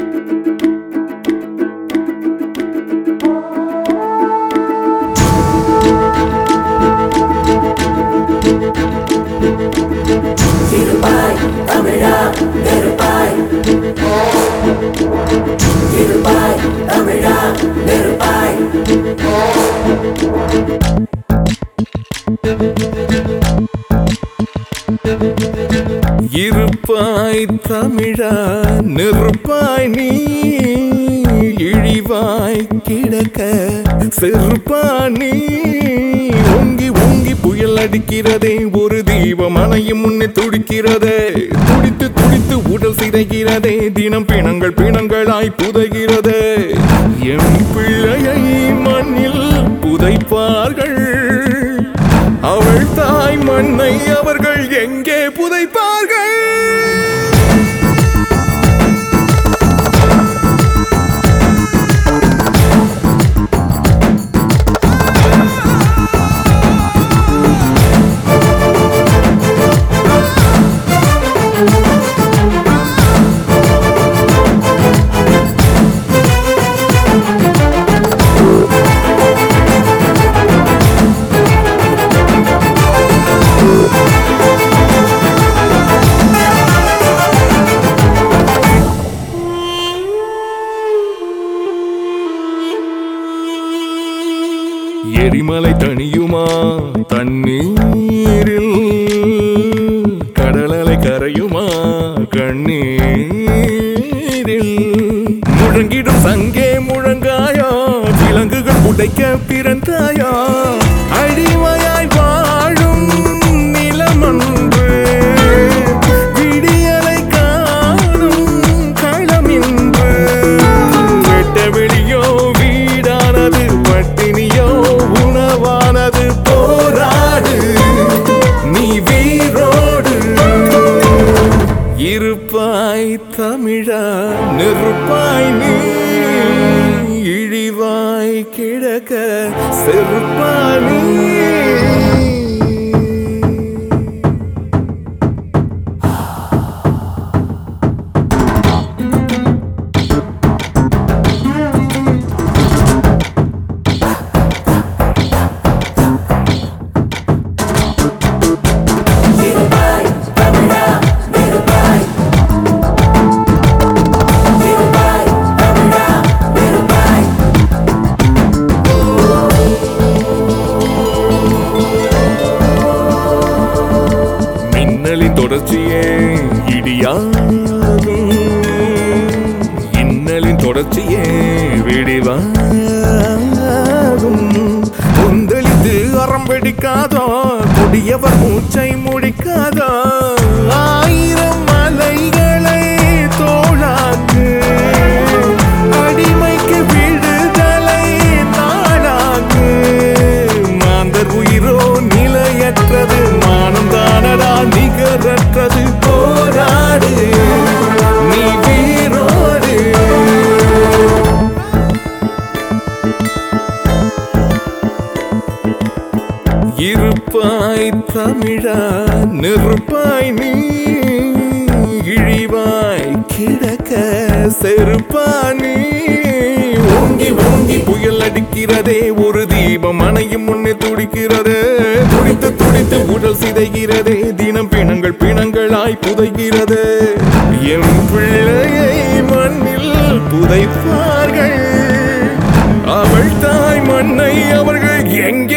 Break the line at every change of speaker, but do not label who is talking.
இருப்பாய் தமிழா நெருப்பாய், இருப்பாய் தமிழா நெருப்பாய்.
இருப்பாய் தமிழா நெருப்பாய், நீ இழிவாய் கிடக்க செருப்பானி. ஓங்கி ஓங்கி புயல் அடிக்கிறதே, ஒரு தீபம் அணையும் முன்னே துடிக்கிறதே. துடித்து துடித்து உடல் சிதைகிறதே, தினம் பிணங்கள் பிணங்களாய் புதைகிறதே. என் பிள்ளையை மண்ணில் புதைப்பார்கள், அவள் தாய் மண்ணை அவர்கள் எங்கே புதைப்பார்கள்? எரிமலை தனியுமா தண்ணீரில், கடலலை கரையுமா கண்ணீரில். முழங்கிடும் சங்கே முழங்காயா, விலங்குகள் உடைக்க பிறந்தாயா. அடிமையாய் வாழும் நிலமன்று, விடியலை காணும் களமின்று. வெட்ட வெளியோ வீடானது, பட்டினியோ உணவானது. போராடு நீ வீரோடு. இருப்பாய் தமிழா நெருப்பாய், நீ இழிவாய் கிடக்க செருப்பானி. தொடர்ச்சியே இடியாகும், இன்னலின் தொடர்ச்சியே விடிவாகும். கொந்தளித்து அறம் வெடிக்காதோ, கொடியவர் மூச்சை முடிக்காதோ. ஆயிரம் மலைகளை தோளாக்கு, அடிமைக்கு விடுதலை நாளாக்கு. மாந்தர் உயிரோ நிலையற்றது, மானம் தானடா நிகரற்றது. போராடு நீ வீரோடு. இருப்பாய் தமிழா நெருப்பாய், நீ இழிவாய் கிடக்க செருப்பானி. ஓங்கி ஓங்கி புயல் அடிக்கிறதே, ஒரு தீபம் அணையும் முன்னே துடிக்கிறதே. துடித்து துடித்து உடல் சிதைகிறதே, தினம் பிணங்கள் பிணங்களாய் புதைகிறது. என் பிள்ளையை மண்ணில் புதைப்பார்கள், அவள் தாய் மண்ணை அவர்கள் எங்கே